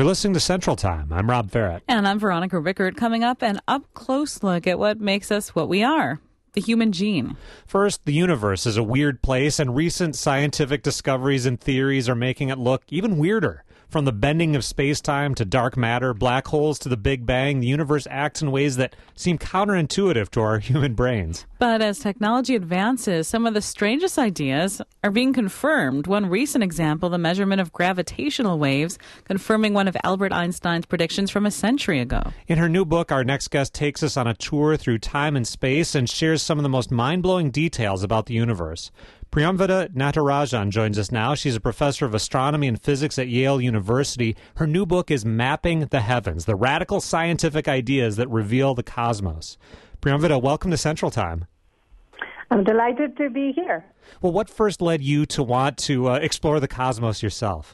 You're listening to Central Time. I'm Rob Farrett. And I'm Veronica Rickert. Coming up, an up-close look at what makes us what we are, the human gene. First, the universe is a weird place, and recent scientific discoveries and theories are making it look even weirder. From the bending of space-time to dark matter, black holes to the Big Bang, the universe acts in ways that seem counterintuitive to our human brains. But as technology advances, some of the strangest ideas are being confirmed. One recent example, the measurement of gravitational waves, confirming one of Albert Einstein's predictions from a century ago. In her new book, our next guest takes us on a tour through time and space and shares some of the most mind-blowing details about the universe. Priyamvada Natarajan joins us now. She's a professor of astronomy and physics at Yale University. Her new book is Mapping the Heavens, the radical scientific ideas that reveal the cosmos. Priyamvada, welcome to Central Time. I'm delighted to be here. Well, what first led you to want to explore the cosmos yourself?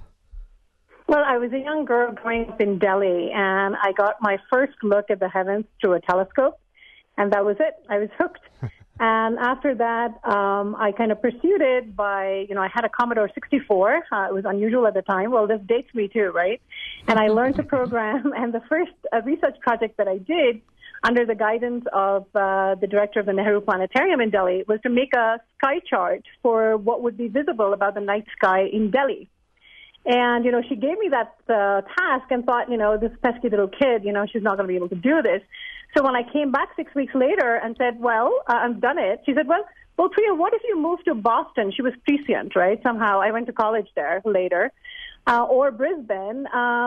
Well, I was a young girl growing up in Delhi, and I got my first look at the heavens through a telescope, and that was it. I was hooked. And after that, I kind of pursued it by, I had a Commodore 64. It was unusual at the time. Well, this dates me too, right? And I learned to program. And the first research project that I did under the guidance of the director of the Nehru Planetarium in Delhi was to make a sky chart for what would be visible about the night sky in Delhi. And, she gave me that task and thought, this pesky little kid, she's not going to be able to do this. So when I came back 6 weeks later and said, well, I've done it, she said, well, Priya, what if you moved to Boston? She was prescient, right? Somehow I went to college there later. Or Brisbane.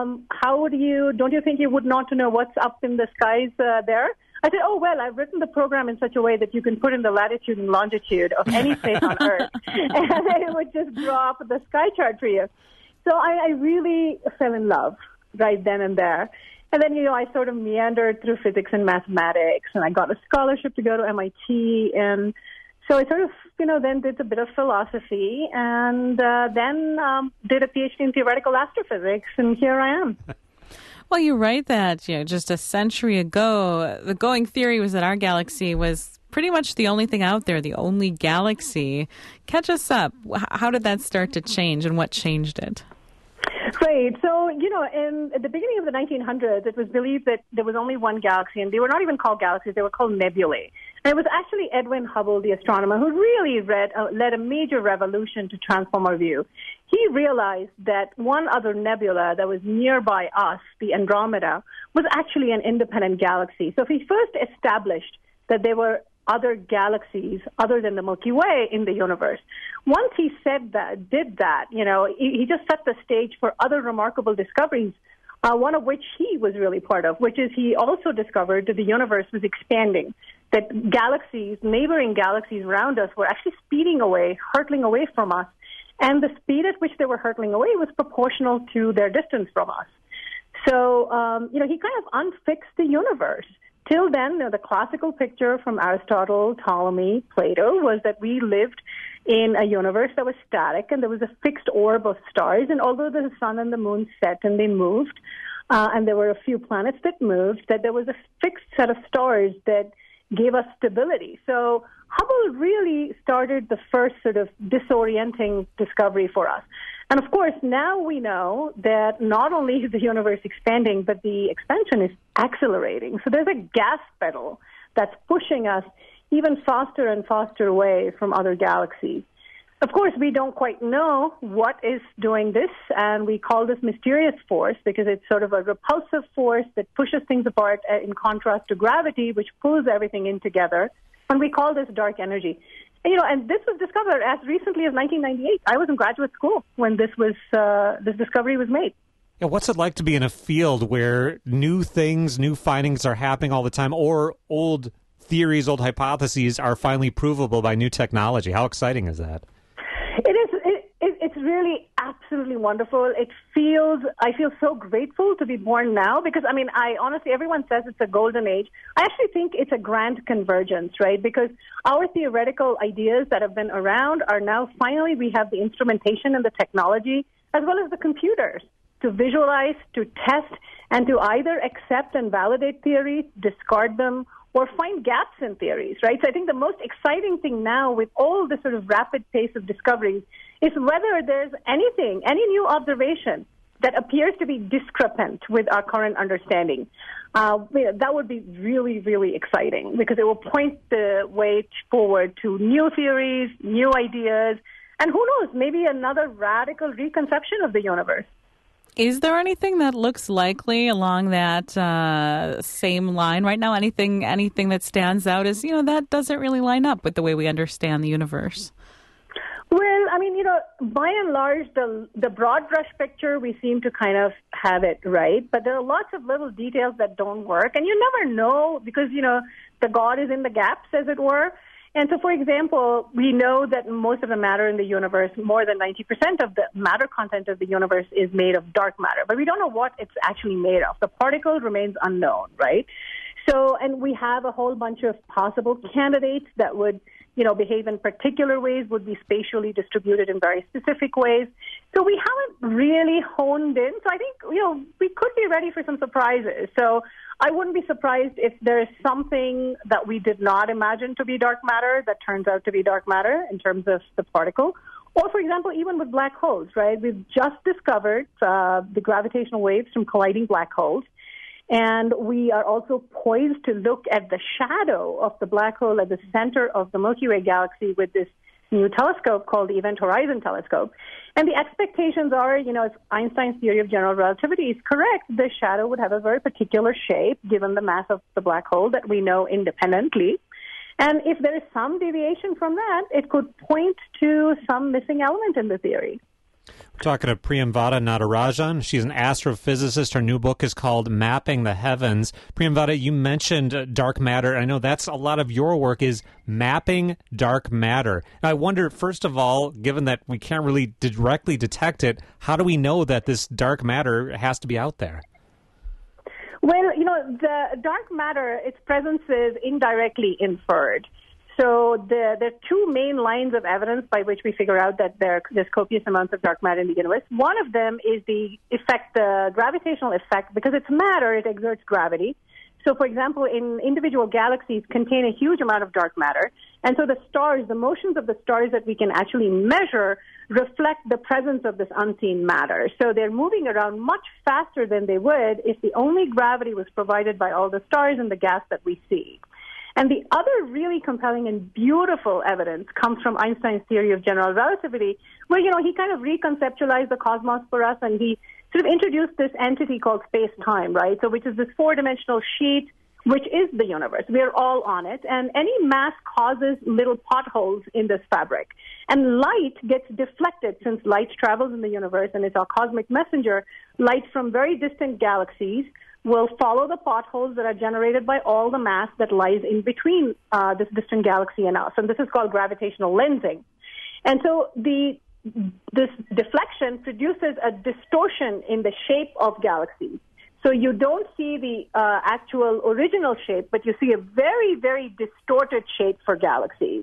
Don't you think you would want to know what's up in the skies there? I said, I've written the program in such a way that you can put in the latitude and longitude of any place on Earth, and it would just draw up the sky chart for you. So I really fell in love right then and there. And then, I sort of meandered through physics and mathematics, and I got a scholarship to go to MIT. And so I sort of, then did a bit of philosophy, and then did a PhD in theoretical astrophysics, and here I am. Well, you write that, just a century ago, the going theory was that our galaxy was pretty much the only thing out there, the only galaxy. Catch us up. How did that start to change, and what changed it? Right. So, at the beginning of the 1900s, it was believed that there was only one galaxy, and they were not even called galaxies, they were called nebulae. And it was actually Edwin Hubble, the astronomer, who really led a major revolution to transform our view. He realized that one other nebula that was nearby us, the Andromeda, was actually an independent galaxy. So he first established that there were other galaxies other than the Milky Way in the universe. Once he did that, he just set the stage for other remarkable discoveries, one of which he was really part of, which is he also discovered that the universe was expanding, that neighboring galaxies around us were actually speeding away, hurtling away from us, and the speed at which they were hurtling away was proportional to their distance from us. So, he kind of unfixed the universe. Till then, the classical picture from Aristotle, Ptolemy, Plato was that we lived in a universe that was static, and there was a fixed orb of stars. And although the sun and the moon set and they moved, and there were a few planets that moved, that there was a fixed set of stars that gave us stability. So Hubble really started the first sort of disorienting discovery for us. And of course, now we know that not only is the universe expanding, but the expansion is accelerating. So there's a gas pedal that's pushing us even faster and faster away from other galaxies. Of course, we don't quite know what is doing this, and we call this mysterious force because it's sort of a repulsive force that pushes things apart in contrast to gravity, which pulls everything in together. And we call this dark energy. And this was discovered as recently as 1998. I was in graduate school when this discovery was made. Yeah, what's it like to be in a field where new things, new findings are happening all the time, or old theories, old hypotheses are finally provable by new technology? How exciting is that? It is. It's really absolutely wonderful. I feel so grateful to be born now because, I honestly, everyone says it's a golden age. I actually think it's a grand convergence, right? Because our theoretical ideas that have been around are now finally, we have the instrumentation and the technology as well as the computers to visualize, to test, and to either accept and validate theories, discard them, or find gaps in theories, right? So I think the most exciting thing now with all the sort of rapid pace of discoveries is whether there's any new observation that appears to be discrepant with our current understanding. That would be really, really exciting because it will point the way forward to new theories, new ideas, and who knows, maybe another radical reconception of the universe. Is there anything that looks likely along that same line right now? Anything that stands out as, that doesn't really line up with the way we understand the universe? Well, I mean, by and large, the broad brush picture, we seem to kind of have it right. But there are lots of little details that don't work. And you never know because, the God is in the gaps, as it were. And so, for example, we know that most of the matter in the universe, more than 90% of the matter content of the universe is made of dark matter. But we don't know what it's actually made of. The particle remains unknown, right? So, and we have a whole bunch of possible candidates that would, behave in particular ways, would be spatially distributed in very specific ways. So we haven't really honed in. So I think, we could be ready for some surprises. So I wouldn't be surprised if there is something that we did not imagine to be dark matter that turns out to be dark matter in terms of the particle. Or, for example, even with black holes, right? We've just discovered the gravitational waves from colliding black holes. And we are also poised to look at the shadow of the black hole at the center of the Milky Way galaxy with this new telescope called the Event Horizon Telescope. And the expectations are, if Einstein's theory of general relativity is correct, the shadow would have a very particular shape given the mass of the black hole that we know independently. And if there is some deviation from that, it could point to some missing element in the theory. We're talking to Priyamvada Natarajan. She's an astrophysicist. Her new book is called Mapping the Heavens. Priyamvada, you mentioned dark matter. I know that's a lot of your work is mapping dark matter. And I wonder, first of all, given that we can't really directly detect it, how do we know that this dark matter has to be out there? Well, the dark matter, its presence is indirectly inferred. So there are two main lines of evidence by which we figure out that there's copious amounts of dark matter in the universe. One of them is the gravitational effect. Because it's matter, it exerts gravity. So, for example, individual galaxies contain a huge amount of dark matter. And so the motions of the stars that we can actually measure reflect the presence of this unseen matter. So they're moving around much faster than they would if the only gravity was provided by all the stars and the gas that we see. And the other really compelling and beautiful evidence comes from Einstein's theory of general relativity, where, he kind of reconceptualized the cosmos for us, and he sort of introduced this entity called space-time, right? So which is this four-dimensional sheet, which is the universe. We're all on it, and any mass causes little potholes in this fabric. And light gets deflected since light travels in the universe, and it's our cosmic messenger. Light from very distant galaxies will follow the potholes that are generated by all the mass that lies in between this distant galaxy and us. And this is called gravitational lensing. And so this deflection produces a distortion in the shape of galaxies. So you don't see the actual original shape, but you see a very, very distorted shape for galaxies.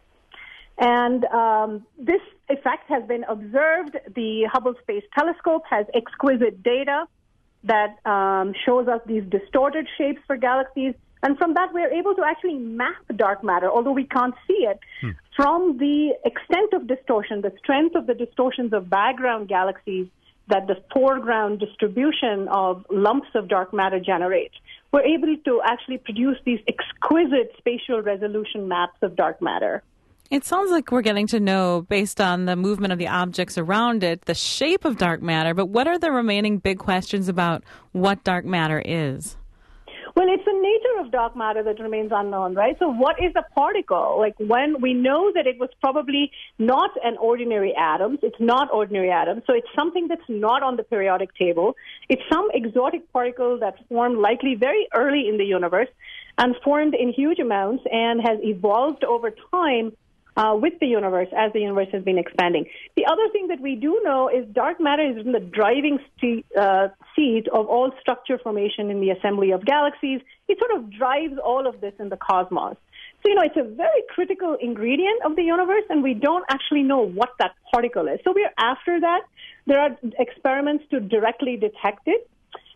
And this effect has been observed. The Hubble Space Telescope has exquisite data that shows us these distorted shapes for galaxies. And from that, we're able to actually map dark matter, although we can't see it, from the extent of distortion, the strength of the distortions of background galaxies that the foreground distribution of lumps of dark matter generates. We're able to actually produce these exquisite spatial resolution maps of dark matter. It sounds like we're getting to know, based on the movement of the objects around it, the shape of dark matter. But what are the remaining big questions about what dark matter is? Well, it's the nature of dark matter that remains unknown, right? So what is a particle? Like, when we know that it was probably not an ordinary atom, it's not ordinary atoms, so it's something that's not on the periodic table. It's some exotic particle that formed likely very early in the universe and formed in huge amounts and has evolved over time with the universe as the universe has been expanding. The other thing that we do know is dark matter is in the driving seat of all structure formation in the assembly of galaxies. It sort of drives all of this in the cosmos. So, it's a very critical ingredient of the universe, and we don't actually know what that particle is. So we're after that. There are experiments to directly detect it.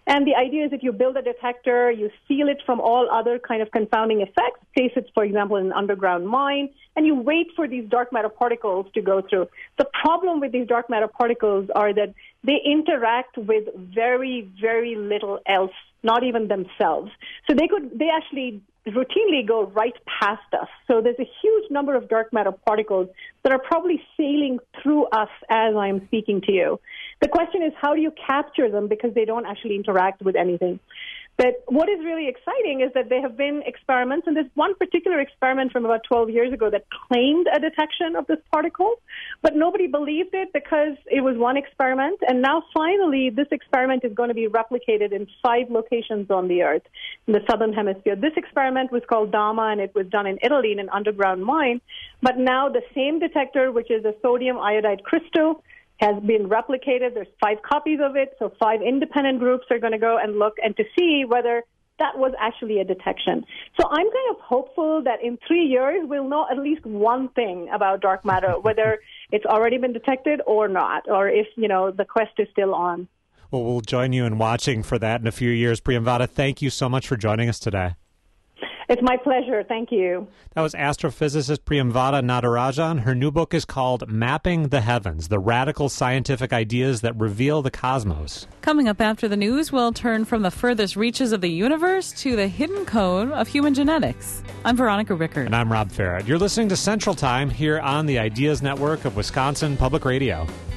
And the idea is that you build a detector, you seal it from all other kind of confounding effects, place it, for example, in an underground mine, and you wait for these dark matter particles to go through. The problem with these dark matter particles are that they interact with very, very little else, not even themselves. So they actually routinely go right past us. So there's a huge number of dark matter particles that are probably sailing through us as I'm speaking to you. The question is, how do you capture them, because they don't actually interact with anything? But what is really exciting is that there have been experiments, and there's one particular experiment from about 12 years ago that claimed a detection of this particle, but nobody believed it because it was one experiment. And now finally, this experiment is going to be replicated in 5 locations on the Earth in the southern hemisphere. This experiment was called DAMA, and it was done in Italy in an underground mine. But now the same detector, which is a sodium iodide crystal, has been replicated. There's 5 copies of it, so 5 independent groups are going to go and look and to see whether that was actually a detection. So I'm kind of hopeful that in 3 years we'll know at least one thing about dark matter, whether it's already been detected or not, or if, the quest is still on. Well, we'll join you in watching for that in a few years. Priyamvada, thank you so much for joining us today. It's my pleasure. Thank you. That was astrophysicist Priyamvada Natarajan. Her new book is called Mapping the Heavens, the Radical Scientific Ideas That Reveal the Cosmos. Coming up after the news, we'll turn from the furthest reaches of the universe to the hidden code of human genetics. I'm Veronica Rickard. And I'm Rob Farrett. You're listening to Central Time here on the Ideas Network of Wisconsin Public Radio.